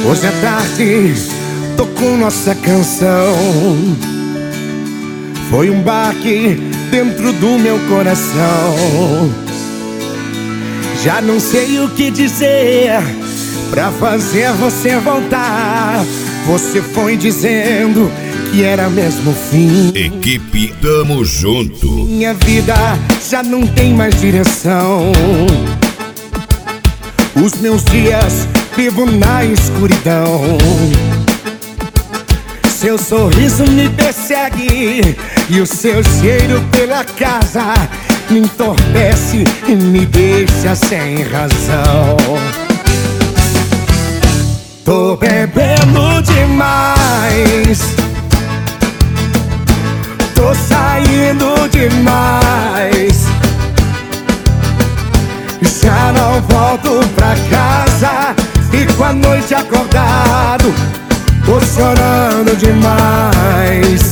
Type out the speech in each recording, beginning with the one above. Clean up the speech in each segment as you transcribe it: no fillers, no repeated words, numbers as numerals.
Hoje à tarde tocou nossa canção. Foi um baque dentro do meu coração. Já não sei o que dizer pra fazer você voltar. Você foi dizendo que era mesmo o fim. Equipe Tamo Junto. Minha vida já não tem mais direção. Os meus dias vivo na escuridão. Seu sorriso me persegue e o seu cheiro pela casa me entorpece e me deixa sem razão. Tô bebendo demais, tô saindo demais. Já não volto pra casa, fico a noite acordado, tô chorando demais.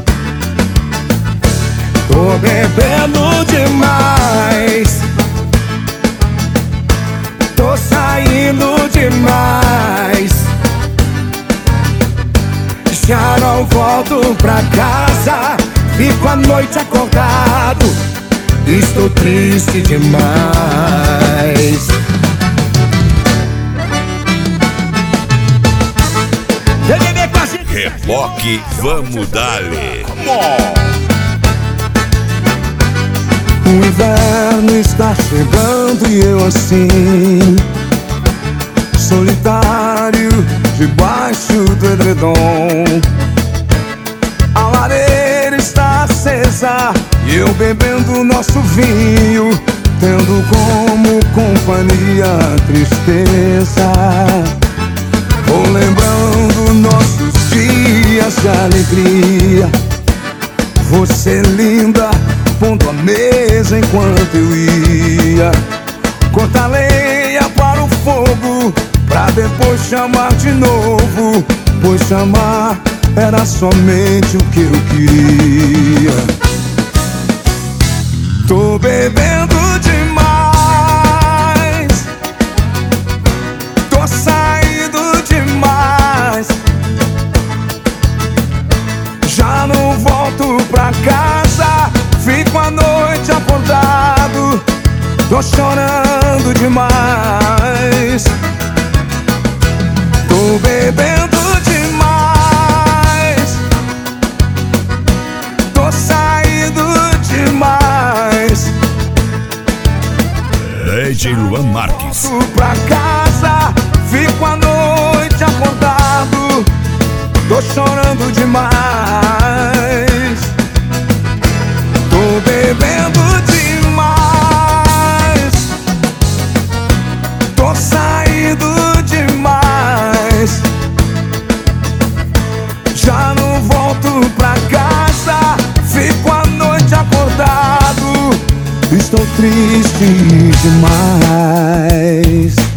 Tô bebendo demais, tô saindo demais. Já não volto pra casa, fico a noite acordado, estou triste demais. Reboque, vamos dali. O inverno está chegando e eu assim, solitário, debaixo do edredom. A lareira está acesa e eu bebendo nosso vinho, tendo como companhia a tristeza. Vou lembrando nossos dias de alegria. Você linda, pondo a mesa enquanto eu ia cortar lenha para o fogo, pra depois chamar de novo, pois chamar era somente o que eu queria. Tô bebendo demais, tô saindo demais. Já não volto pra casa, fico a noite acordado, tô chorando demais. Tô bebendo demais, tô saindo demais. DJ Luan Marques. Volto pra casa, fico a noite acordado, tô chorando demais. Tô bebendo demais, tô saindo demais. Já não volto pra casa, fico a noite acordado, estou triste demais.